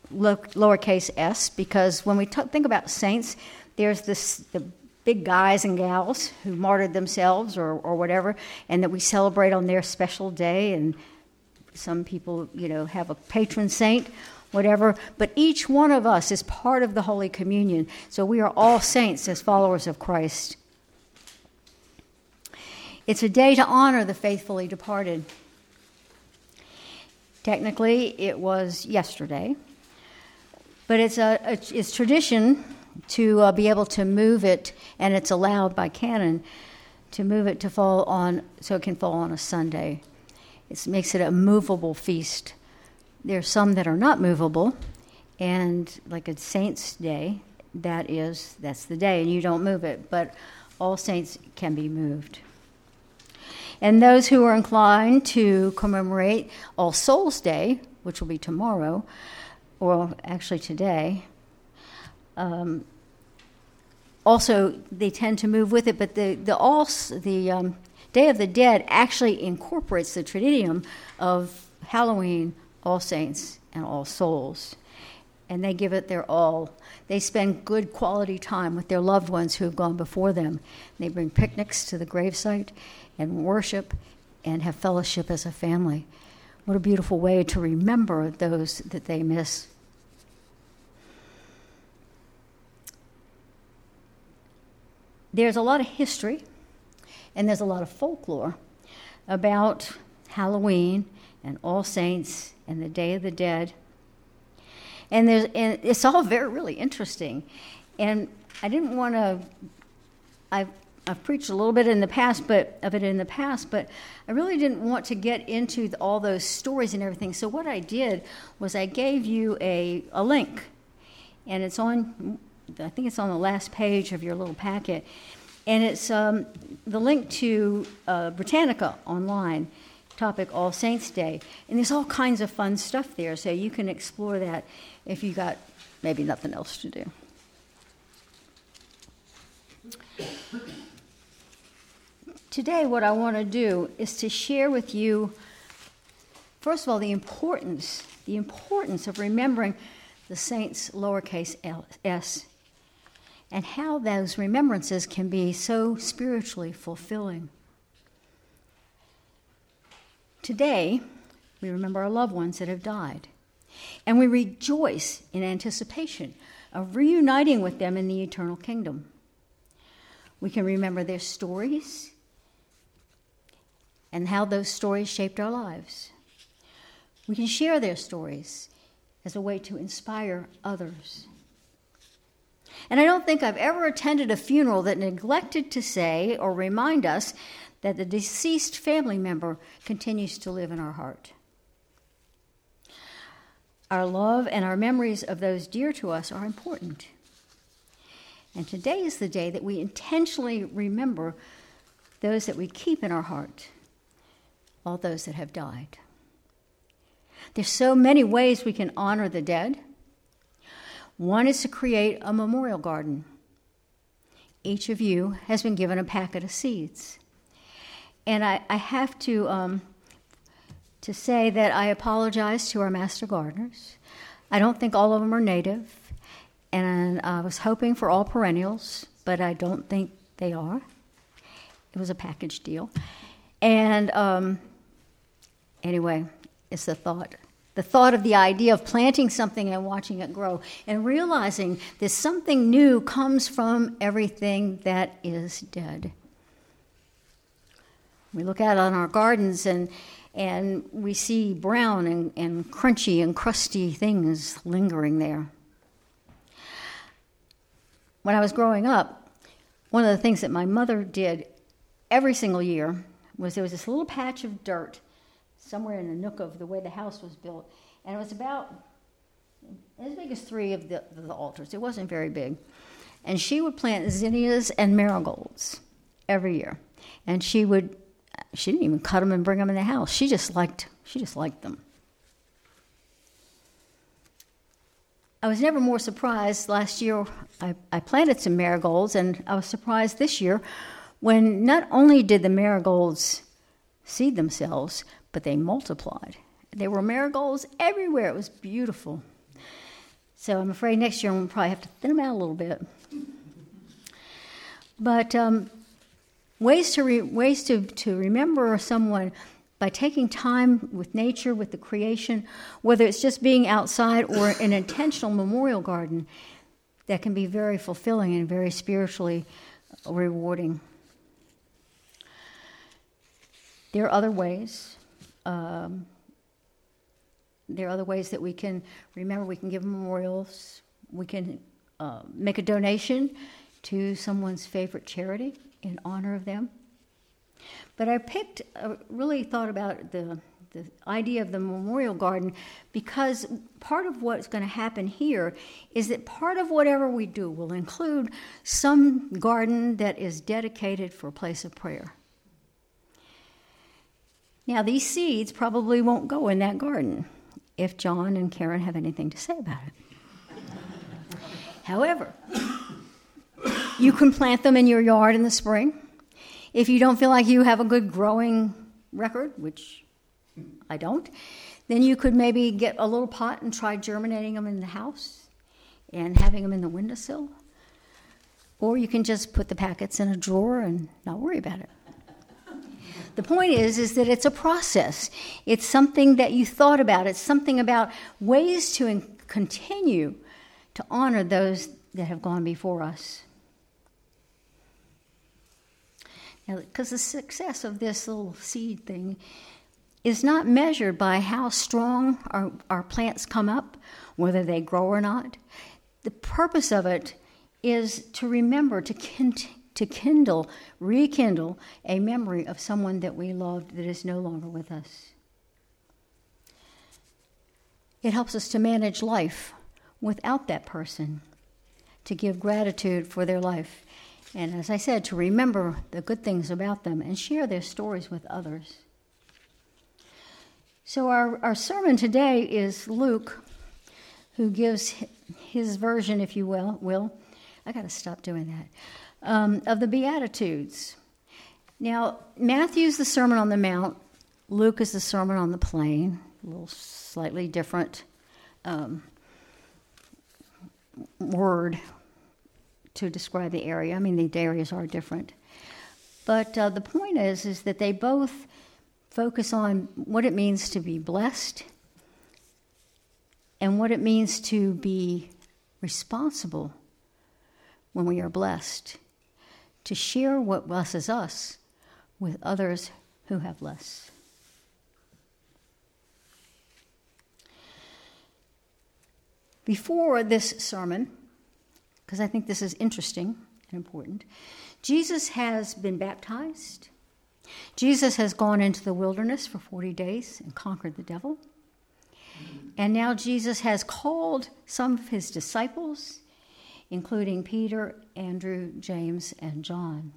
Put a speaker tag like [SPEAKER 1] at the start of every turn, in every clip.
[SPEAKER 1] lowercase s, because when we think about saints, there's the big guys and gals who martyred themselves or whatever, and that we celebrate on their special day, and some people, have a patron saint, whatever. But each one of us is part of the Holy Communion, so we are all saints as followers of Christ. It's a day to honor the faithfully departed. Technically, it was yesterday, but it's tradition to be able to move it, and it's allowed by canon to move it to fall on, so it can fall on a Sunday. It makes it a movable feast. There's some that are not movable, and like a Saints' Day, that's the day, and you don't move it, but all saints can be moved. And those who are inclined to commemorate All Souls' Day, which will be tomorrow, or actually today, also they tend to move with it. But the Day of the Dead actually incorporates the Triduum of Halloween, All Saints, and All Souls, and they give it their all. They spend good quality time with their loved ones who have gone before them. They bring picnics to the gravesite and worship and have fellowship as a family. What a beautiful way to remember those that they miss. There's a lot of history and there's a lot of folklore about Halloween and All Saints and the Day of the Dead. And it's all really interesting. And I didn't want to, I've preached a little bit in the past, but I really didn't want to get into all those stories and everything. So what I did was I gave you a link, and I think it's on the last page of your little packet, and it's the link to Britannica online, topic All Saints' Day, and there's all kinds of fun stuff there, so you can explore that if you got maybe nothing else to do. Today, what I want to do is to share with you, first of all, the importance of remembering the saints, lowercase s, and how those remembrances can be so spiritually fulfilling. Today, we remember our loved ones that have died, and we rejoice in anticipation of reuniting with them in the eternal kingdom. We can remember their stories and how those stories shaped our lives. We can share their stories as a way to inspire others. And I don't think I've ever attended a funeral that neglected to say or remind us that the deceased family member continues to live in our heart. Our love and our memories of those dear to us are important. And today is the day that we intentionally remember those that we keep in our heart, all those that have died. There's so many ways we can honor the dead. One is to create a memorial garden. Each of you has been given a packet of seeds. And I have to say that I apologize to our master gardeners. I don't think all of them are native. And I was hoping for all perennials, but I don't think they are. It was a package deal. And anyway, it's the thought of the idea of planting something and watching it grow and realizing that something new comes from everything that is dead. We look out on our gardens and we see brown and crunchy and crusty things lingering there. When I was growing up, one of the things that my mother did every single year was there was this little patch of dirt somewhere in the nook of the way the house was built, and it was about as big as 3 of the altars. It wasn't very big. And she would plant zinnias and marigolds every year. And she didn't even cut them and bring them in the house. She just liked them. I was never more surprised. Last year, I planted some marigolds, and I was surprised this year when not only did the marigolds seed themselves, but they multiplied. There were marigolds everywhere. It was beautiful. So I'm afraid next year we'll probably have to thin them out a little bit. But ways to remember someone by taking time with nature, with the creation, whether it's just being outside or an intentional memorial garden, that can be very fulfilling and very spiritually rewarding. There are other ways. There are other ways that we can remember. We can give memorials. We can make a donation to someone's favorite charity in honor of them. But I really thought about the idea of the memorial garden because part of what's going to happen here is that part of whatever we do will include some garden that is dedicated for a place of prayer. Now, these seeds probably won't go in that garden if John and Karen have anything to say about it. However, you can plant them in your yard in the spring. If you don't feel like you have a good growing record, which I don't, then you could maybe get a little pot and try germinating them in the house and having them in the windowsill. Or you can just put the packets in a drawer and not worry about it. The point is that it's a process. It's something that you thought about. It's something about ways to continue to honor those that have gone before us. Now, because the success of this little seed thing is not measured by how strong our plants come up, whether they grow or not. The purpose of it is to remember, to rekindle a memory of someone that we loved that is no longer with us. It helps us to manage life without that person, to give gratitude for their life, and as I said, to remember the good things about them and share their stories with others. So our sermon today is Luke, who gives his version, if you will. I got to stop doing that. Of the Beatitudes. Now, Matthew's the Sermon on the Mount. Luke is the Sermon on the Plain. A little slightly different word to describe the area. I mean, the areas are different. But the point is that they both focus on what it means to be blessed and what it means to be responsible when we are blessed, to share what blesses us with others who have less. Before this sermon, because I think this is interesting and important, Jesus has been baptized. Jesus has gone into the wilderness for 40 days and conquered the devil. And now Jesus has called some of his disciples, including Peter, Andrew, James, and John.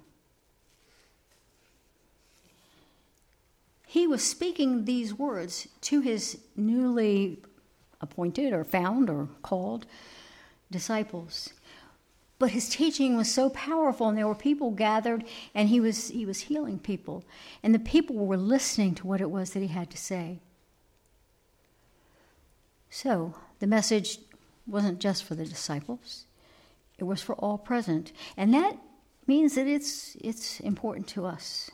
[SPEAKER 1] He was speaking these words to his newly appointed or found or called disciples. But his teaching was so powerful, and there were people gathered, and he was healing people. And the people were listening to what it was that he had to say. So the message wasn't just for the disciples. It was for all present. And that means that it's important to us.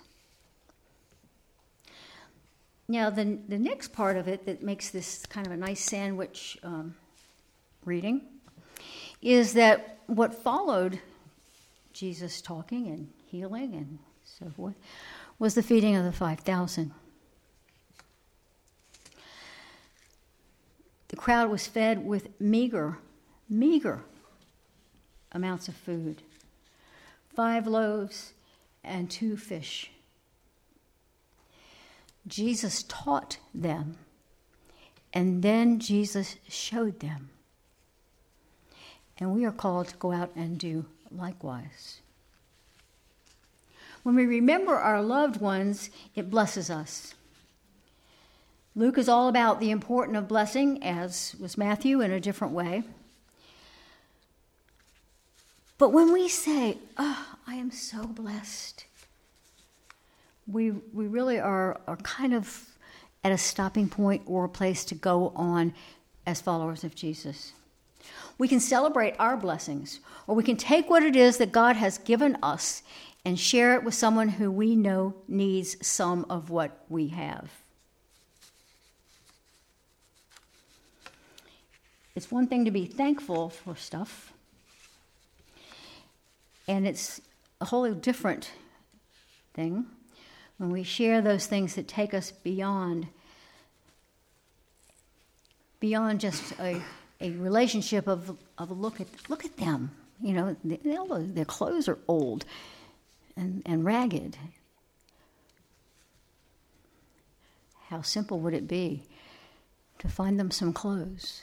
[SPEAKER 1] Now, the next part of it that makes this kind of a nice sandwich reading is that what followed Jesus talking and healing and so forth was the feeding of the 5,000. The crowd was fed with meager amounts of food. 5 loaves and 2 fish. Jesus taught them, and then Jesus showed them. And we are called to go out and do likewise. When we remember our loved ones, it blesses us. Luke is all about the importance of blessing, as was Matthew in a different way. But when we say, "Oh, I am so blessed," we really are kind of at a stopping point or a place to go on as followers of Jesus. We can celebrate our blessings, or we can take what it is that God has given us and share it with someone who we know needs some of what we have. It's one thing to be thankful for stuff, and it's a wholly different thing when we share those things that take us beyond just a relationship of look at them. You know, their clothes are old and ragged. How simple would it be to find them some clothes?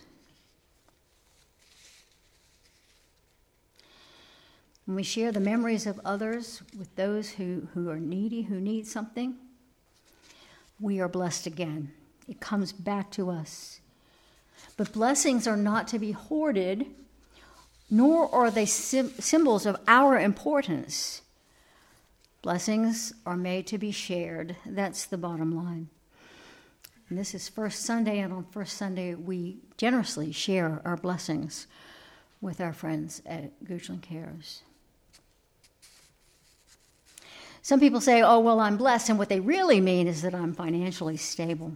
[SPEAKER 1] When we share the memories of others with those who are needy, who need something, we are blessed again. It comes back to us. But blessings are not to be hoarded, nor are they symbols of our importance. Blessings are made to be shared. That's the bottom line. And this is First Sunday, and on First Sunday we generously share our blessings with our friends at Goochland Cares. Some people say, oh, well, I'm blessed, and what they really mean is that I'm financially stable.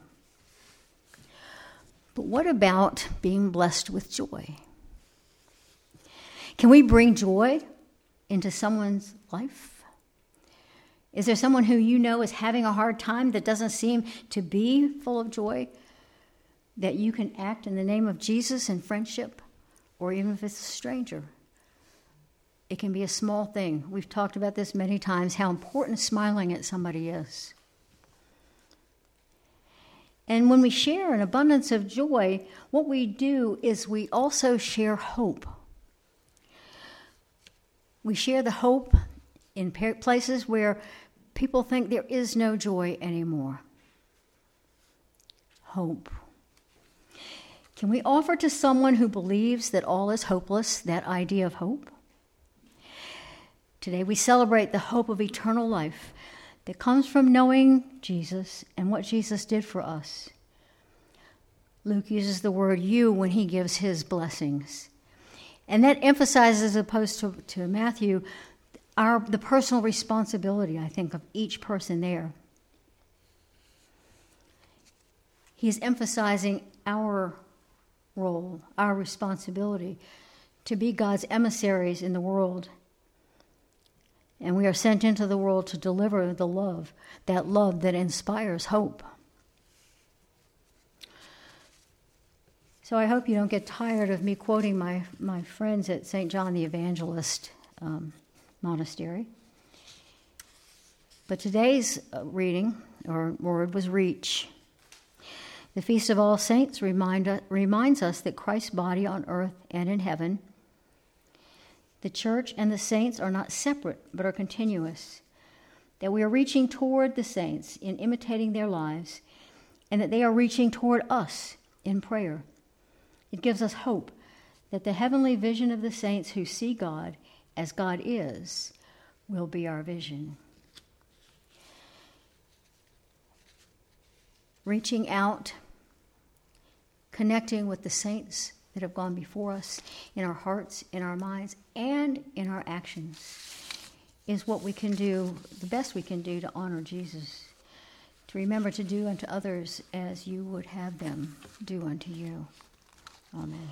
[SPEAKER 1] But what about being blessed with joy? Can we bring joy into someone's life? Is there someone who you know is having a hard time that doesn't seem to be full of joy, that you can act in the name of Jesus in friendship, or even if it's a stranger? It can be a small thing. We've talked about this many times, how important smiling at somebody is. And when we share an abundance of joy, what we do is we also share hope. We share the hope in places where people think there is no joy anymore. Hope. Can we offer to someone who believes that all is hopeless that idea of hope? Today we celebrate the hope of eternal life that comes from knowing Jesus and what Jesus did for us. Luke uses the word you when he gives his blessings. And that emphasizes, as opposed to Matthew, the personal responsibility, I think, of each person there. He's emphasizing our role, our responsibility to be God's emissaries in the world. And we are sent into the world to deliver the love that inspires hope. So I hope you don't get tired of me quoting my friends at St. John the Evangelist Monastery. But today's reading, or word, was reach. The Feast of All Saints reminds us that Christ's body on earth and in heaven, the church and the saints are not separate, but are continuous. That we are reaching toward the saints in imitating their lives, and that they are reaching toward us in prayer. It gives us hope that the heavenly vision of the saints who see God as God is will be our vision. Reaching out, connecting with the saints that have gone before us in our hearts, in our minds, and in our actions is what we can do, the best we can do to honor Jesus, to remember to do unto others as you would have them do unto you. Amen.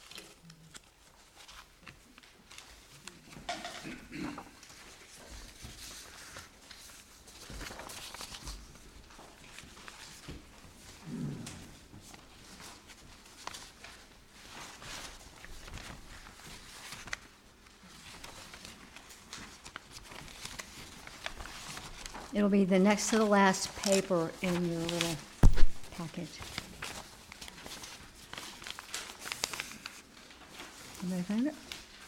[SPEAKER 1] It'll be the next to the last paper in your little packet. Anybody find it?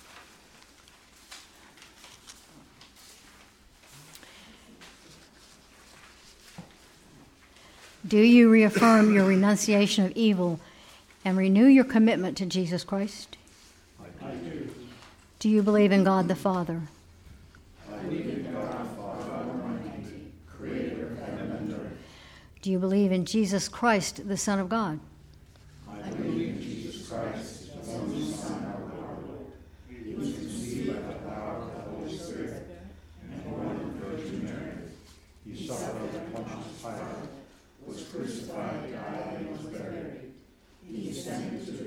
[SPEAKER 1] Do you reaffirm your renunciation of evil and renew your commitment to Jesus Christ?
[SPEAKER 2] I do.
[SPEAKER 1] Do you believe in God the Father?
[SPEAKER 2] I believe in God the Father Almighty, creator of heaven and earth.
[SPEAKER 1] Do you believe in Jesus Christ, the Son of God?
[SPEAKER 2] I believe in Jesus Christ, the only Son, our Lord.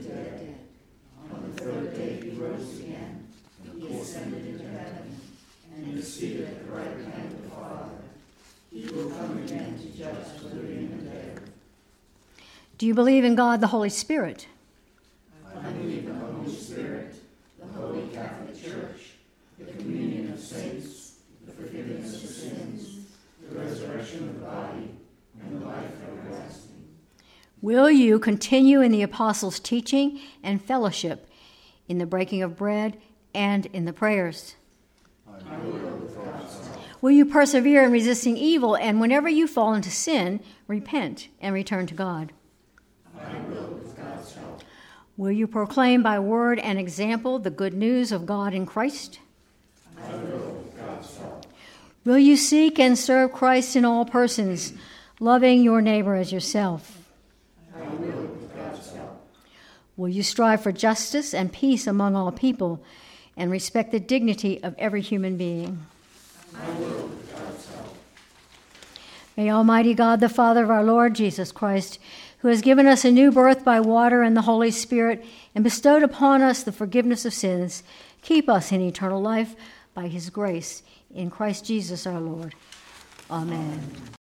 [SPEAKER 2] dead. On the third day he rose again. He ascended into heaven and is seated at the right hand of the Father. He will come again to judge the living and the dead.
[SPEAKER 1] Do you believe in God the Holy Spirit?
[SPEAKER 2] I believe in the Holy Spirit, the Holy Catholic Church, the communion of saints, the forgiveness of sins, the resurrection of the body, and the life everlasting.
[SPEAKER 1] Will you continue in the apostles' teaching and fellowship, in the breaking of bread and in the prayers?
[SPEAKER 2] I will with God's help.
[SPEAKER 1] Will you persevere in resisting evil, and whenever you fall into sin, repent and return to God?
[SPEAKER 2] I will with God's help.
[SPEAKER 1] Will you proclaim by word and example the good news of God in Christ?
[SPEAKER 2] I will with God's help.
[SPEAKER 1] Will you seek and serve Christ in all persons, loving your neighbor as yourself?
[SPEAKER 2] I will with God's help.
[SPEAKER 1] Will you strive for justice and peace among all people and respect the dignity of every human being?
[SPEAKER 2] I will with God's help.
[SPEAKER 1] May Almighty God, the Father of our Lord Jesus Christ, who has given us a new birth by water and the Holy Spirit and bestowed upon us the forgiveness of sins, keep us in eternal life by his grace, in Christ Jesus our Lord. Amen.